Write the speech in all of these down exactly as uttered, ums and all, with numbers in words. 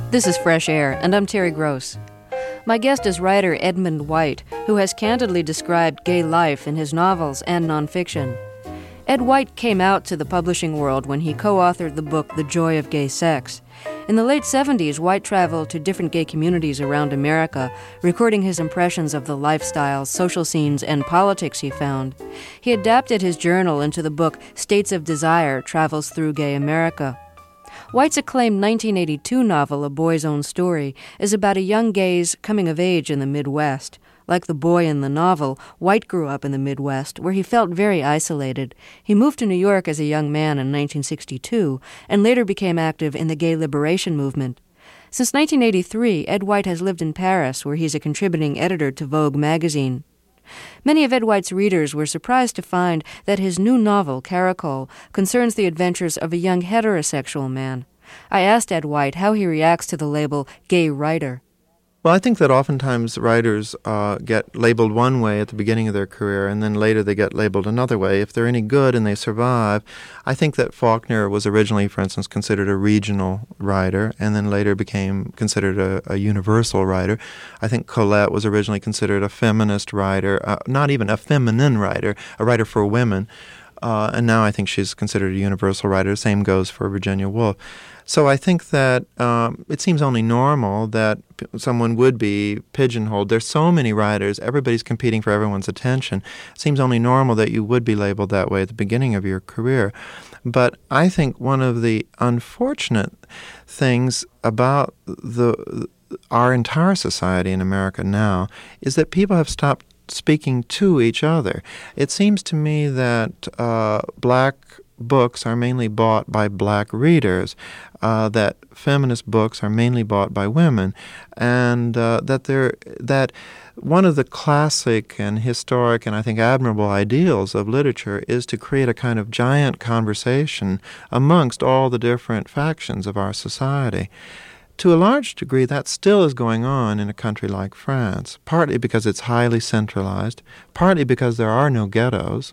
This is Fresh Air, and I'm Terry Gross. My guest is writer Edmund White, who has candidly described gay life in his novels and nonfiction. Ed White came out to the publishing world when he co-authored the book The Joy of Gay Sex. In the late seventies, White traveled to different gay communities around America, recording his impressions of the lifestyles, social scenes, and politics he found. He adapted his journal into the book States of Desire: Travels Through Gay America. White's acclaimed nineteen eighty-two novel, A Boy's Own Story, is about a young gay's coming of age in the Midwest. Like the boy in the novel, White grew up in the Midwest, where he felt very isolated. He moved to New York as a young man in nineteen sixty-two, and later became active in the gay liberation movement. Since nineteen eighty-three, Ed White has lived in Paris, where he's a contributing editor to Vogue magazine. Many of Ed White's readers were surprised to find that his new novel, Caracole, concerns the adventures of a young heterosexual man. I asked Ed White how he reacts to the label gay writer. Well, I think that oftentimes writers uh, get labeled one way at the beginning of their career, and then later they get labeled another way. If they're any good and they survive, I think that Faulkner was originally, for instance, considered a regional writer, and then later became considered a, a universal writer. I think Colette was originally considered a feminist writer, uh, not even a feminine writer, a writer for women. Uh, and now I think she's considered a universal writer. Same goes for Virginia Woolf. So I think that um, it seems only normal that p- someone would be pigeonholed. There's so many writers. Everybody's competing for everyone's attention. It seems only normal that you would be labeled that way at the beginning of your career. But I think one of the unfortunate things about the our entire society in America now is that people have stopped speaking to each other. It seems to me that uh, black books are mainly bought by black readers, uh, that feminist books are mainly bought by women, and uh, that there that one of the classic and historic and I think admirable ideals of literature is to create a kind of giant conversation amongst all the different factions of our society. To a large degree, that still is going on in a country like France, partly because it's highly centralized, partly because there are no ghettos,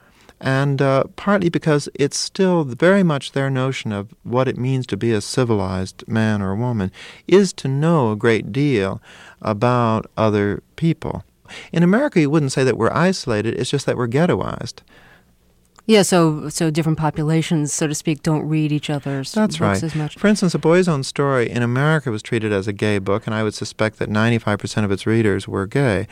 and uh, partly because it's still very much their notion of what it means to be a civilized man or woman is to know a great deal about other people. In America, you wouldn't say that we're isolated, it's just that we're ghettoized. Yeah, so so different populations, so to speak, don't read each other's That's books right. as much. For instance, A Boy's Own Story in America was treated as a gay book, and I would suspect that ninety-five percent of its readers were gay.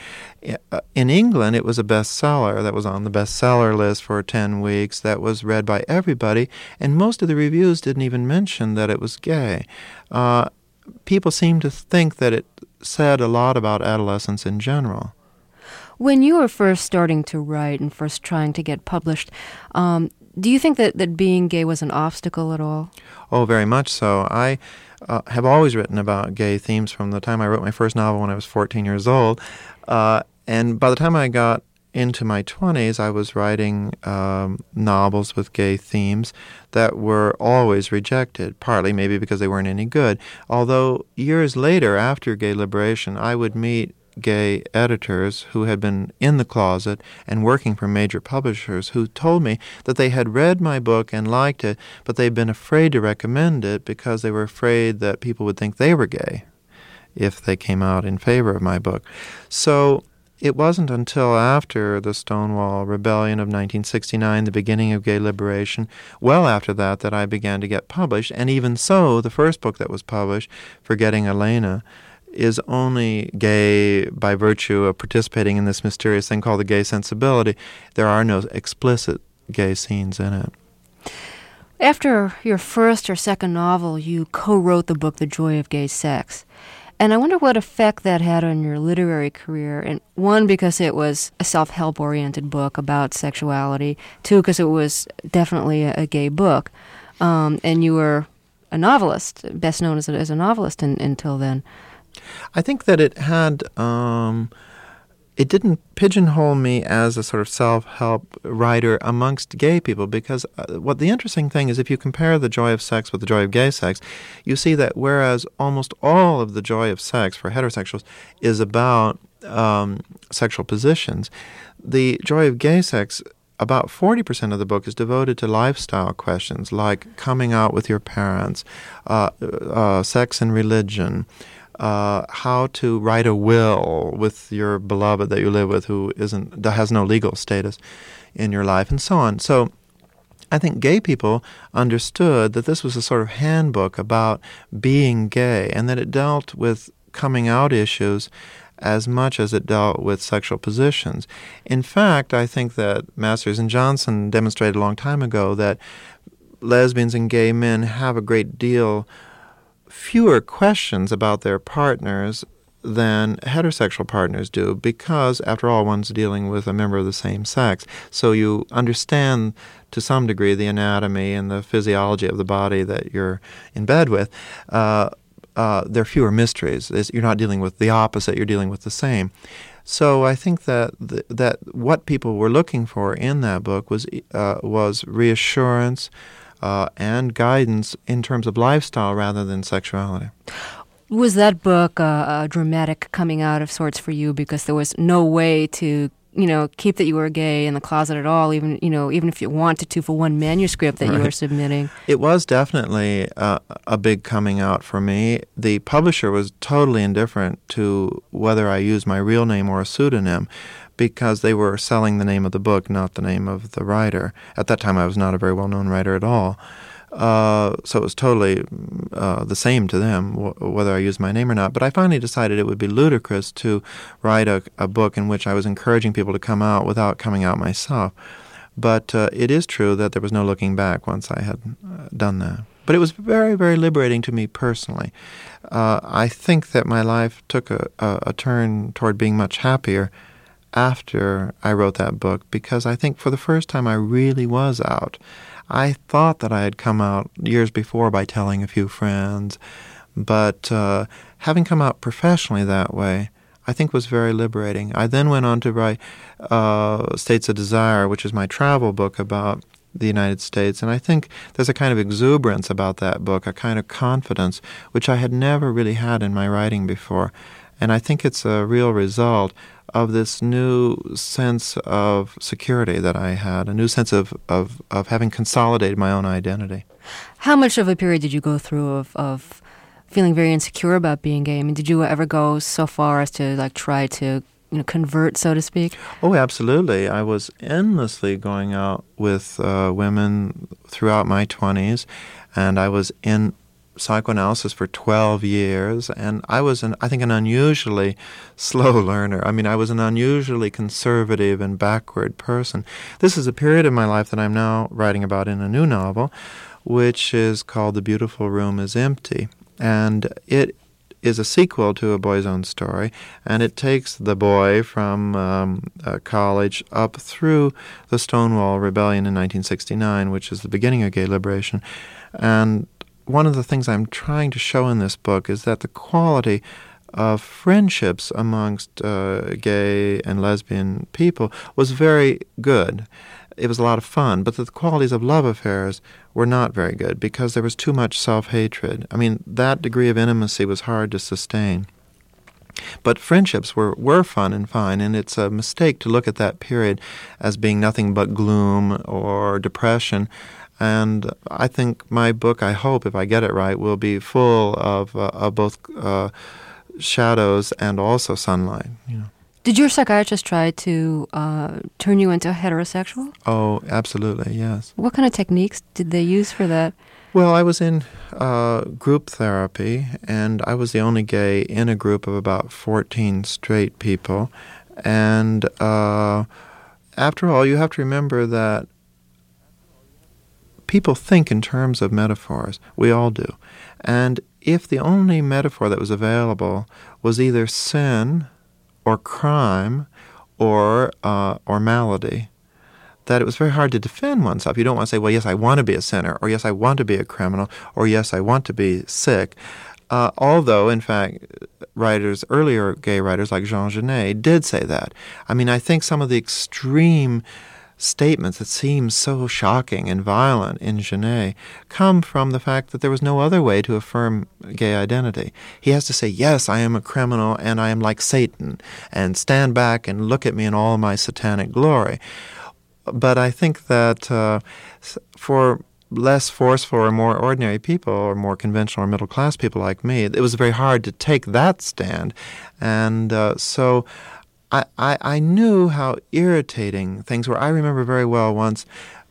In England, it was a bestseller that was on the bestseller list for ten weeks, that was read by everybody, and most of the reviews didn't even mention that it was gay. Uh, people seem to think that it said a lot about adolescence in general. When you were first starting to write and first trying to get published, um, do you think that, that being gay was an obstacle at all? Oh, very much so. I uh, have always written about gay themes from the time I wrote my first novel when I was fourteen years old. Uh, and by the time I got into my twenties, I was writing um, novels with gay themes that were always rejected, partly maybe because they weren't any good. Although years later, after gay liberation, I would meet gay editors who had been in the closet and working for major publishers who told me that they had read my book and liked it, but they'd been afraid to recommend it because they were afraid that people would think they were gay if they came out in favor of my book. So it wasn't until after the Stonewall Rebellion of nineteen sixty-nine, the beginning of gay liberation, well after that, that I began to get published. And even so, the first book that was published, Forgetting Elena, is only gay by virtue of participating in this mysterious thing called the gay sensibility. There are no explicit gay scenes in it. After your first or second novel, you co-wrote the book The Joy of Gay Sex. And I wonder what effect that had on your literary career. And one, because it was a self-help oriented book about sexuality. Two, because it was definitely a, a gay book. Um, and you were a novelist, best known as a, as a novelist in, until then. I think that it had, um, it didn't pigeonhole me as a sort of self-help writer amongst gay people, because uh, what the interesting thing is, if you compare The Joy of Sex with The Joy of Gay Sex, you see that whereas almost all of The Joy of Sex for heterosexuals is about um, sexual positions, The Joy of Gay Sex about forty percent of the book is devoted to lifestyle questions like coming out with your parents, uh, uh, sex and religion, uh, how to write a will with your beloved that you live with who isn't that has no legal status in your life, and so on. So I think gay people understood that this was a sort of handbook about being gay, and that it dealt with coming out issues as much as it dealt with sexual positions. In fact, I think that Masters and Johnson demonstrated a long time ago that lesbians and gay men have a great deal fewer questions about their partners than heterosexual partners do, because, after all, one's dealing with a member of the same sex. So you understand, to some degree, the anatomy and the physiology of the body that you're in bed with. Uh, uh, there are fewer mysteries. It's, you're not dealing with the opposite, you're dealing with the same. So I think that th- that what people were looking for in that book was uh, was reassurance uh, and guidance in terms of lifestyle rather than sexuality. Was that book uh, a dramatic coming out of sorts for you because there was no way to, you know, keep that you were gay in the closet at all, even, you know, even if you wanted to for one manuscript that right. you were submitting? It was definitely uh, a big coming out for me. The publisher was totally indifferent to whether I used my real name or a pseudonym, because they were selling the name of the book, not the name of the writer. At that time, I was not a very well-known writer at all. Uh, so it was totally uh, the same to them, w- whether I used my name or not. But I finally decided it would be ludicrous to write a, a book in which I was encouraging people to come out without coming out myself. But uh, it is true that there was no looking back once I had uh, done that. But it was very, very liberating to me personally. Uh, I think that my life took a, a, a turn toward being much happier after I wrote that book, because I think for the first time I really was out. I thought that I had come out years before by telling a few friends, but uh, having come out professionally that way, I think was very liberating. I then went on to write uh, States of Desire, which is my travel book about the United States, and I think there's a kind of exuberance about that book, a kind of confidence, which I had never really had in my writing before. And I think it's a real result of this new sense of security that I had, a new sense of, of, of having consolidated my own identity. How much of a period did you go through of, of feeling very insecure about being gay? I mean, did you ever go so far as to like try to, you know, convert, so to speak? Oh, absolutely. I was endlessly going out with uh, women throughout my twenties, and I was in psychoanalysis for twelve years, and I was, an, I think, an unusually slow learner. I mean, I was an unusually conservative and backward person. This is a period of my life that I'm now writing about in a new novel, which is called The Beautiful Room is Empty, and it is a sequel to A Boy's Own Story, and it takes the boy from um, uh, college up through the Stonewall Rebellion in nineteen sixty-nine, which is the beginning of gay liberation. And one of the things I'm trying to show in this book is that the quality of friendships amongst uh, gay and lesbian people was very good. It was a lot of fun, but the qualities of love affairs were not very good because there was too much self-hatred. I mean, that degree of intimacy was hard to sustain. But friendships were, were fun and fine, and it's a mistake to look at that period as being nothing but gloom or depression. And I think my book, I hope, if I get it right, will be full of, uh, of both uh, shadows and also sunlight. You know. Did your psychiatrist try to uh, turn you into a heterosexual? Oh, absolutely, yes. What kind of techniques did they use for that? Well, I was in uh, group therapy, and I was the only gay in a group of about fourteen straight people. And uh, after all, you have to remember that people think in terms of metaphors. We all do. And if the only metaphor that was available was either sin or crime or uh, or malady, that it was very hard to defend oneself. You don't want to say, well, yes, I want to be a sinner, or yes, I want to be a criminal, or yes, I want to be sick. Uh, although, in fact, writers, earlier gay writers like Jean Genet did say that. I mean, I think some of the extreme statements that seem so shocking and violent in Genet come from the fact that there was no other way to affirm gay identity. He has to say, yes, I am a criminal and I am like Satan, and stand back and look at me in all my satanic glory. but I think that uh, for less forceful or more ordinary people or more conventional or middle class people like me, it was very hard to take that stand. And uh, so I, I, I knew how irritating things were. I remember very well once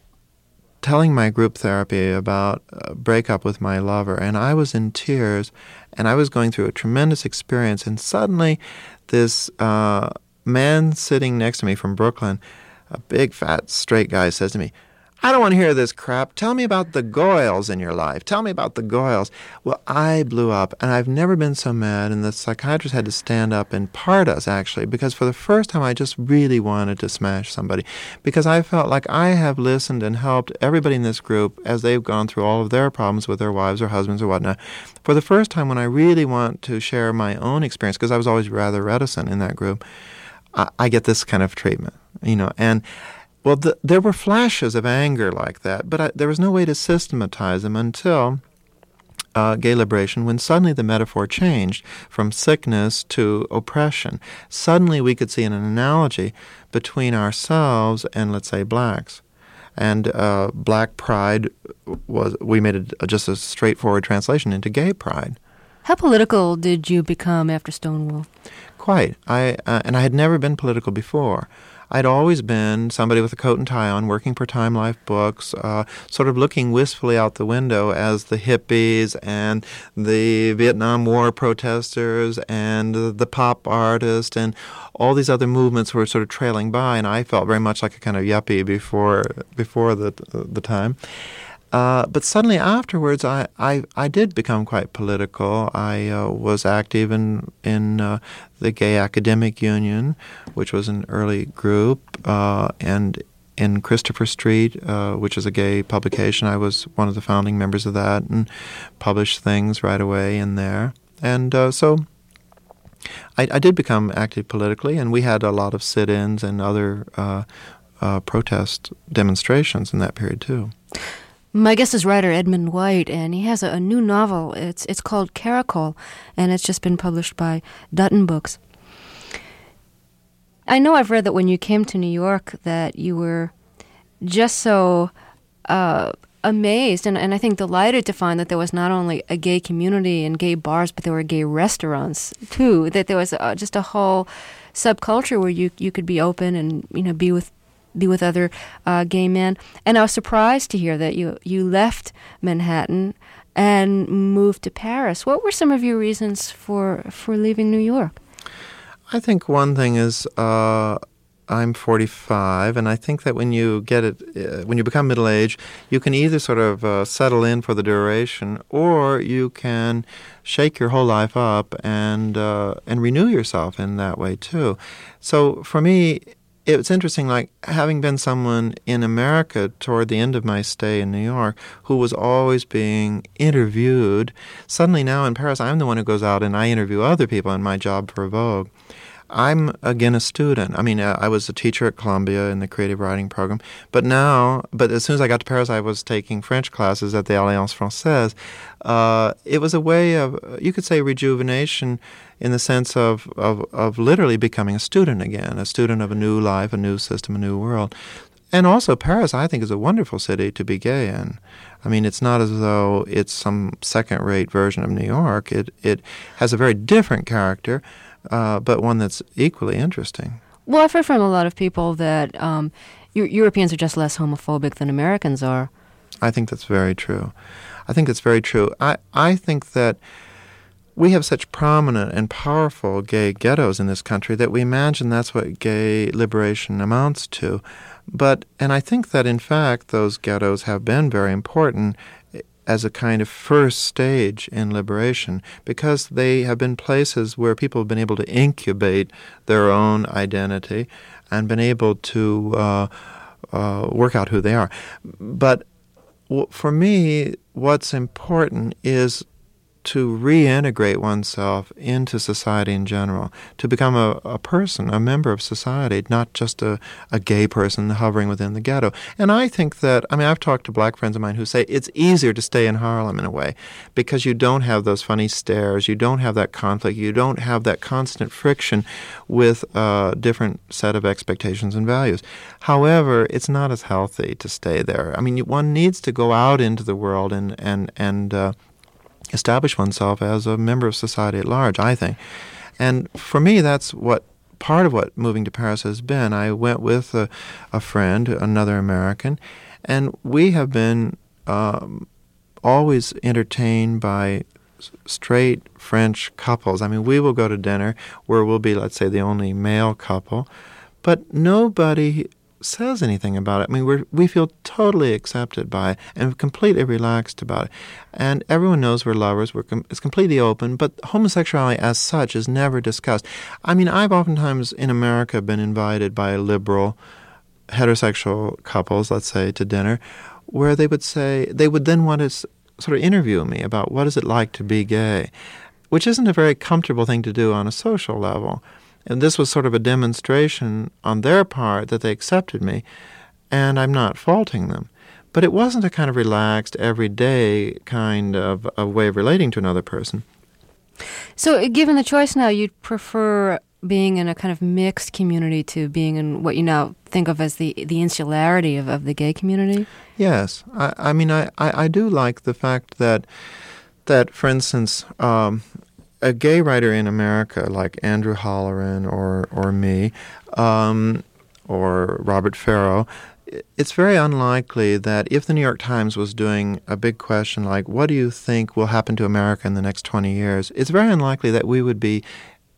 telling my group therapy about a breakup with my lover, and I was in tears, and I was going through a tremendous experience, and suddenly this uh, man sitting next to me from Brooklyn, a big, fat, straight guy, says to me, "I don't want to hear this crap. Tell me about the Goyles in your life. Tell me about the Goyles." Well, I blew up, and I've never been so mad, and the psychiatrist had to stand up and part us, actually, because for the first time I just really wanted to smash somebody, because I felt like I have listened and helped everybody in this group as they've gone through all of their problems with their wives or husbands or whatnot. For the first time, when I really want to share my own experience, because I was always rather reticent in that group, I, I get this kind of treatment, you know, and Well, the, there were flashes of anger like that, but I, there was no way to systematize them until uh, gay liberation, when suddenly the metaphor changed from sickness to oppression. Suddenly we could see an analogy between ourselves and, let's say, blacks. And uh, black pride was, we made it just a straightforward translation into gay pride. How political did you become after Stonewall? Quite. I uh, and I had never been political before. I'd always been somebody with a coat and tie on, working for Time Life books, uh, sort of looking wistfully out the window as the hippies and the Vietnam War protesters and the pop artists and all these other movements were sort of trailing by, and I felt very much like a kind of yuppie before before the the time. Uh, but suddenly afterwards, I, I, I did become quite political. I uh, was active in in uh, the Gay Academic Union, which was an early group, uh, and in Christopher Street, uh, which is a gay publication. I was one of the founding members of that and published things right away in there. And uh, so I, I did become active politically, and we had a lot of sit-ins and other uh, uh, protest demonstrations in that period too. My guest is writer Edmund White, and he has a, a new novel. It's it's called Caracol, and it's just been published by Dutton Books. I know I've read that when you came to New York that you were just so uh, amazed and, and I think delighted to find that there was not only a gay community and gay bars, but there were gay restaurants too, that there was a, just a whole subculture where you, you could be open and, you know, be with be with other uh, gay men. And I was surprised to hear that you, you left Manhattan and moved to Paris. What were some of your reasons for, for leaving New York? I think one thing is uh, I'm forty-five, and I think that when you get it, uh, when you become middle-aged, you can either sort of uh, settle in for the duration, or you can shake your whole life up and uh, and renew yourself in that way too. So for me, it's interesting, like, having been someone in America toward the end of my stay in New York who was always being interviewed, suddenly now in Paris, I'm the one who goes out and I interview other people in my job for Vogue. I'm, again, a student. I mean, uh, I was a teacher at Columbia in the creative writing program, but now, but as soon as I got to Paris, I was taking French classes at the Alliance Française. Uh, it was a way of, you could say, rejuvenation in the sense of, of, of literally becoming a student again, a student of a new life, a new system, a new world. And also Paris, I think, is a wonderful city to be gay in. I mean, it's not as though it's some second-rate version of New York. It, it has a very different character, Uh, but one that's equally interesting. Well, I've heard from a lot of people that um, Europeans are just less homophobic than Americans are. I think that's very true. I think that's very true. I, I think that we have such prominent and powerful gay ghettos in this country that we imagine that's what gay liberation amounts to. But, and I think that, in fact, those ghettos have been very important as a kind of first stage in liberation, because they have been places where people have been able to incubate their own identity and been able to uh, uh, work out who they are. But w- for me, what's important is to reintegrate oneself into society in general, to become a, a person, a member of society, not just a, a gay person hovering within the ghetto. And I think that, I mean, I've talked to black friends of mine who say it's easier to stay in Harlem in a way because you don't have those funny stares, you don't have that conflict, you don't have that constant friction with a different set of expectations and values. However, it's not as healthy to stay there. I mean, one needs to go out into the world and, and, and uh, establish oneself as a member of society at large, I think. And for me, that's what part of what moving to Paris has been. I went with a, a friend, another American, and we have been um, always entertained by straight French couples. I mean, we will go to dinner where we'll be, let's say, the only male couple, but nobody says anything about it. I mean, we we feel totally accepted by it and completely relaxed about it. And everyone knows we're lovers. We're com- it's completely open, but homosexuality as such is never discussed. I mean, I've oftentimes in America been invited by liberal heterosexual couples, let's say, to dinner, where they would say, they would then want to s- sort of interview me about what is it like to be gay, which isn't a very comfortable thing to do on a social level. And this was sort of a demonstration on their part that they accepted me, and I'm not faulting them. But it wasn't a kind of relaxed, everyday kind of a way of relating to another person. So given the choice now, you'd prefer being in a kind of mixed community to being in what you now think of as the, the insularity of, of the gay community? Yes. I, I mean, I, I, I do like the fact that, that for instance, um, a gay writer in America like Andrew Holleran or or me um, or Robert Farrow, it's very unlikely that if the New York Times was doing a big question like, what do you think will happen to America in the next twenty years, it's very unlikely that we would be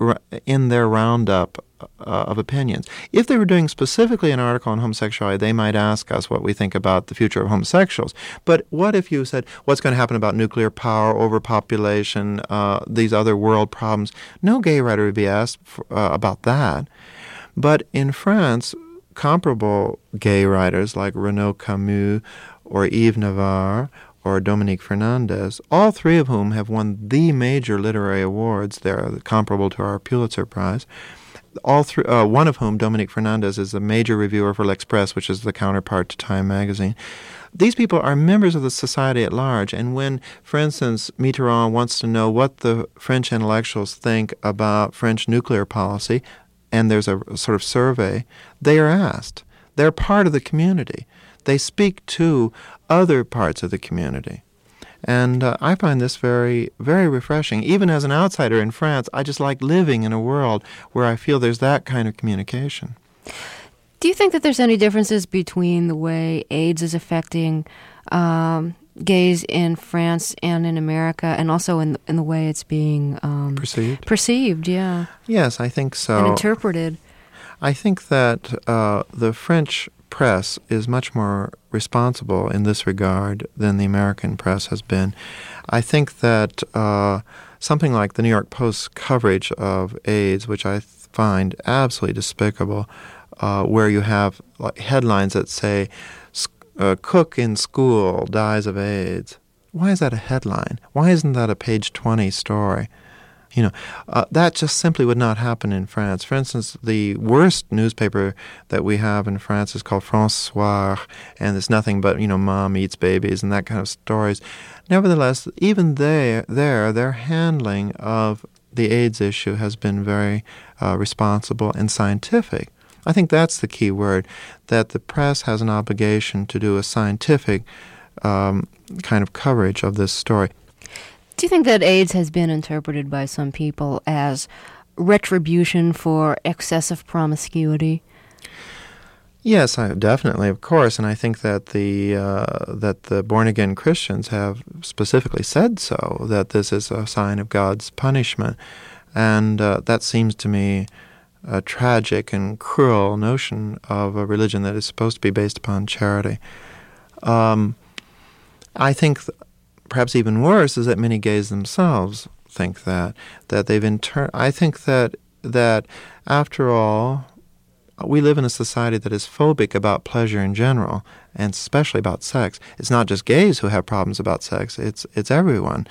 in their roundup uh, of opinions. If they were doing specifically an article on homosexuality, they might ask us what we think about the future of homosexuals. But what if you said, what's going to happen about nuclear power, overpopulation, uh, these other world problems? No gay writer would be asked for, uh, about that. But in France, comparable gay writers like Renaud Camus or Yves Navarre or Dominique Fernandez, all three of whom have won the major literary awards. They're comparable to our Pulitzer Prize. All three, uh, one of whom, Dominique Fernandez, is a major reviewer for L'Express, which is the counterpart to Time magazine. These people are members of the society at large, and when, for instance, Mitterrand wants to know what the French intellectuals think about French nuclear policy, and there's a, a sort of survey, they are asked. They're part of the community. They speak to other parts of the community. And uh, I find this very, very refreshing. Even as an outsider in France, I just like living in a world where I feel there's that kind of communication. Do you think that there's any differences between the way AIDS is affecting um, gays in France and in America, and also in in the way it's being um, perceived? Perceived, yeah. Yes, I think so. And interpreted. I think that uh, the French press is much more responsible in this regard than the American press has been. I think that uh, something like the New York Post's coverage of AIDS, which I th- find absolutely despicable, uh, where you have like, headlines that say, uh, cook in school dies of AIDS. Why is that a headline? Why isn't that a page twenty story? You know, uh, that just simply would not happen in France. For instance, the worst newspaper that we have in France is called France Soir, and it's nothing but, you know, mom eats babies and that kind of stories. Nevertheless, even there, there their handling of the AIDS issue has been very uh, responsible and scientific. I think that's the key word, that the press has an obligation to do a scientific um, kind of coverage of this story. Do you think that AIDS has been interpreted by some people as retribution for excessive promiscuity? Yes, I, definitely, of course, and I think that the uh, that the born-again Christians have specifically said so, that this is a sign of God's punishment, and uh, that seems to me a tragic and cruel notion of a religion that is supposed to be based upon charity. Um, I think... Th- Perhaps even worse is that many gays themselves think that, that they've inter- I think that that after all, we live in a society that is phobic about pleasure in general, and especially about sex. It's not just gays who have problems about sex, it's it's everyone.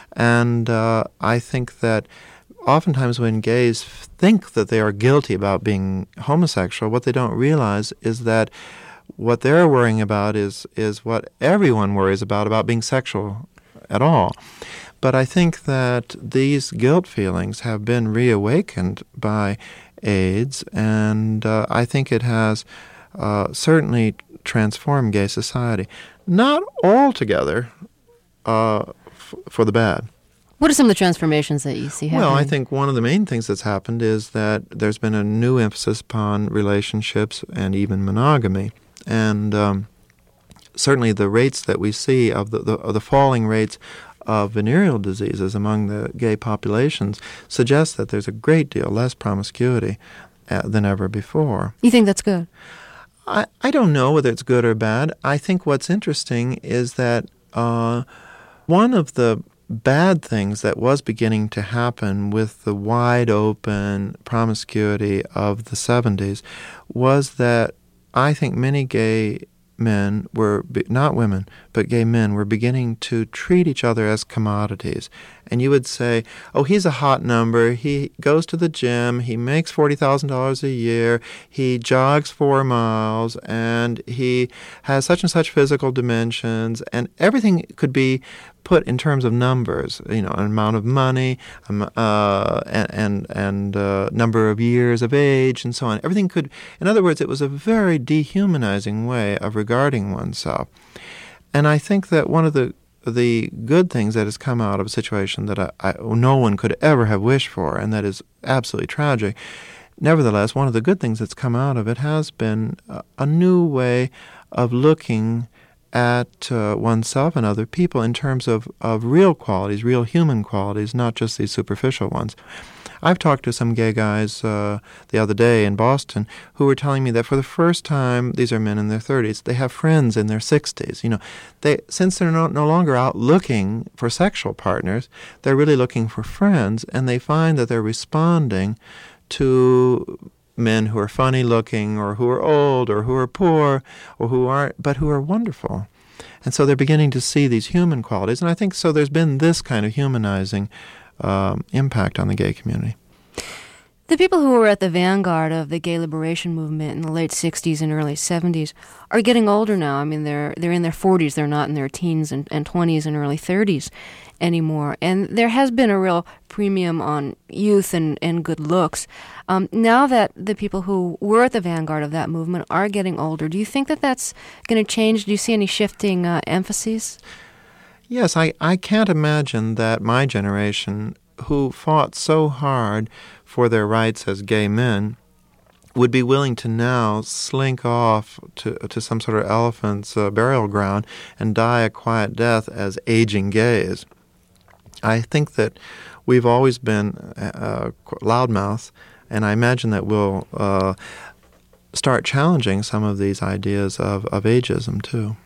And uh, I think that oftentimes when gays think that they are guilty about being homosexual, what they don't realize is that what they're worrying about is is what everyone worries about, about being sexual at all. But I think that these guilt feelings have been reawakened by AIDS, and uh, I think it has uh, certainly transformed gay society. Not altogether uh, f- for the bad. What are some of the transformations that you see happening? Well, I think one of the main things that's happened is that there's been a new emphasis upon relationships and even monogamy. And um, certainly the rates that we see of the, the, of the falling rates of venereal diseases among the gay populations suggest that there's a great deal less promiscuity uh, than ever before. You think that's good? I, I don't know whether it's good or bad. I think what's interesting is that uh, one of the bad things that was beginning to happen with the wide open promiscuity of the seventies was that I think many gay men were, not women, but gay men were beginning to treat each other as commodities. And you would say, oh, he's a hot number, he goes to the gym, he makes forty thousand dollars a year, he jogs four miles, and he has such and such physical dimensions, and everything could be put in terms of numbers, you know, an amount of money, um, uh, and and, and uh, number of years of age, and so on. Everything could, in other words, it was a very dehumanizing way of regarding oneself. And I think that one of the the good things that has come out of a situation that I, I, no one could ever have wished for, and that is absolutely tragic, nevertheless, one of the good things that's come out of it has been a, a new way of looking at uh, oneself and other people in terms of, of real qualities, real human qualities, not just these superficial ones. I've talked to some gay guys uh, the other day in Boston who were telling me that for the first time, these are men in their thirties, they have friends in their sixties. You know, they since they're no, no longer out looking for sexual partners, they're really looking for friends, and they find that they're responding to men who are funny looking or who are old or who are poor or who aren't, but who are wonderful. And so they're beginning to see these human qualities. And I think so there's been this kind of humanizing um, impact on the gay community. The people who were at the vanguard of the gay liberation movement in the late sixties and early seventies are getting older now. I mean, they're they're in their forties. They're not in their teens and, and twenties and early thirties anymore. And there has been a real premium on youth and, and good looks. Um, now that the people who were at the vanguard of that movement are getting older, do you think that that's going to change? Do you see any shifting uh, emphases? Yes, I, I can't imagine that my generation, who fought so hard for their rights as gay men, would be willing to now slink off to to some sort of elephant's uh, burial ground and die a quiet death as aging gays. I think that we've always been uh, loudmouths, and I imagine that we'll uh, start challenging some of these ideas of, of ageism, too.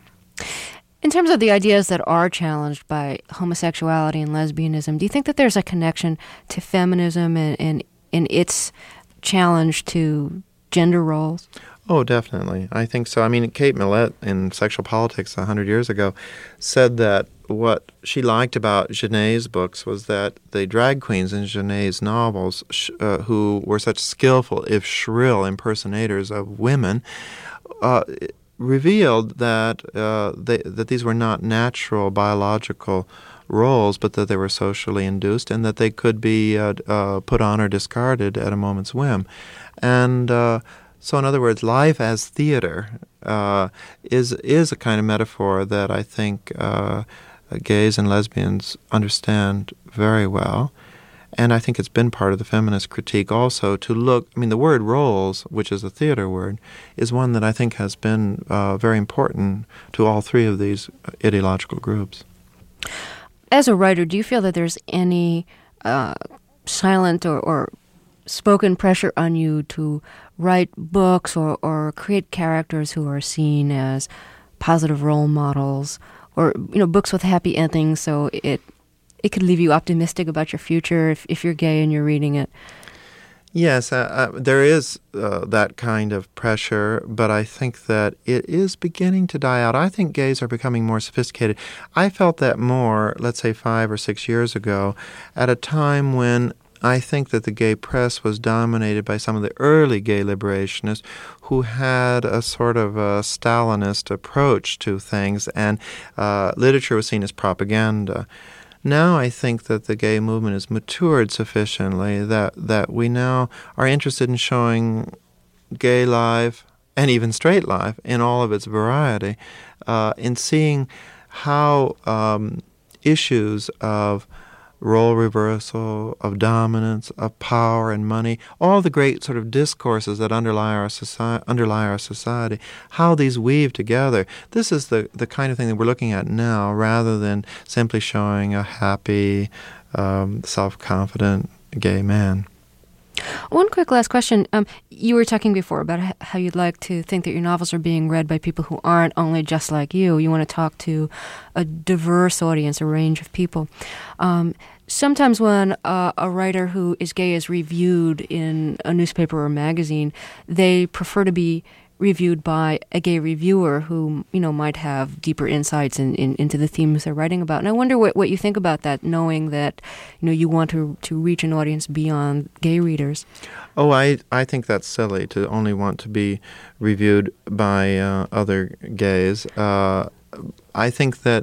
In terms of the ideas that are challenged by homosexuality and lesbianism, do you think that there's a connection to feminism and, and in its challenge to gender roles? Oh, definitely. I think so. I mean, Kate Millett in Sexual Politics a hundred years ago said that what she liked about Genet's books was that the drag queens in Genet's novels, sh- uh, who were such skillful, if shrill, impersonators of women, uh, revealed that uh, they, that these were not natural biological roles, but that they were socially induced and that they could be uh, uh, put on or discarded at a moment's whim. And uh, so, in other words, life as theater uh, is is a kind of metaphor that I think uh, gays and lesbians understand very well. And I think it's been part of the feminist critique also to look, I mean, the word roles, which is a theater word, is one that I think has been uh, very important to all three of these ideological groups. As a writer, do you feel that there's any uh, silent or, or spoken pressure on you to write books or, or create characters who are seen as positive role models, or, you know, books with happy endings, so it it could leave you optimistic about your future if, if you're gay and you're reading it? Yes, uh, uh, there is uh, that kind of pressure, but I think that it is beginning to die out. I think gays are becoming more sophisticated. I felt that more, let's say, five or six years ago, at a time when I think that the gay press was dominated by some of the early gay liberationists who had a sort of a Stalinist approach to things, and uh, literature was seen as propaganda. Now I think that the gay movement has matured sufficiently that, that we now are interested in showing gay life and even straight life in all of its variety, uh, in seeing how um, issues of role reversal, of dominance, of power and money, all the great sort of discourses that underlie our society, underlie our society, how these weave together. This is the, the kind of thing that we're looking at now, rather than simply showing a happy, um, self-confident gay man. One quick last question. Um, you were talking before about h- how you'd like to think that your novels are being read by people who aren't only just like you. You want to talk to a diverse audience, a range of people. Um, sometimes when uh, a writer who is gay is reviewed in a newspaper or magazine, they prefer to be reviewed by a gay reviewer who, you know, might have deeper insights in, in, into the themes they're writing about. And I wonder what, what you think about that, knowing that, you know, you want to to reach an audience beyond gay readers. Oh, I I think that's silly to only want to be reviewed by uh, other gays. Uh, I think that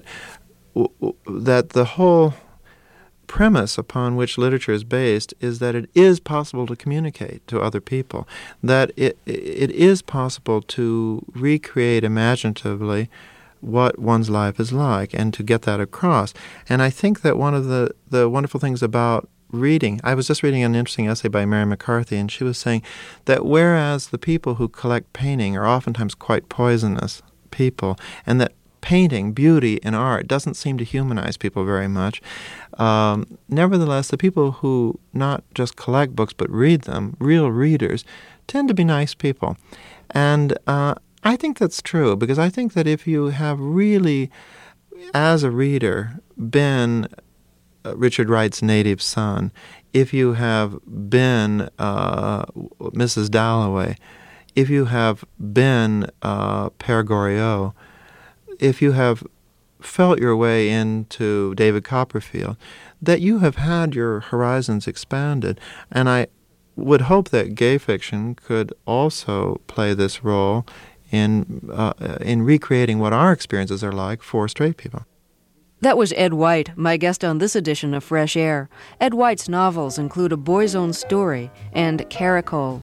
that the whole premise upon which literature is based is that it is possible to communicate to other people, that it it is possible to recreate imaginatively what one's life is like and to get that across. And I think that one of the, the wonderful things about reading, I was just reading an interesting essay by Mary McCarthy, and she was saying that whereas the people who collect painting are oftentimes quite poisonous people, and that painting, beauty, and art doesn't seem to humanize people very much. Um, nevertheless, the people who not just collect books but read them, real readers, tend to be nice people. And uh, I think that's true, because I think that if you have really, as a reader, been uh, Richard Wright's native son, if you have been uh, Missus Dalloway, if you have been uh, Père Goriot, if you have felt your way into David Copperfield, that you have had your horizons expanded. And I would hope that gay fiction could also play this role in uh, in recreating what our experiences are like for straight people. That was Ed White, my guest on this edition of Fresh Air. Ed White's novels include A Boy's Own Story and Caracole.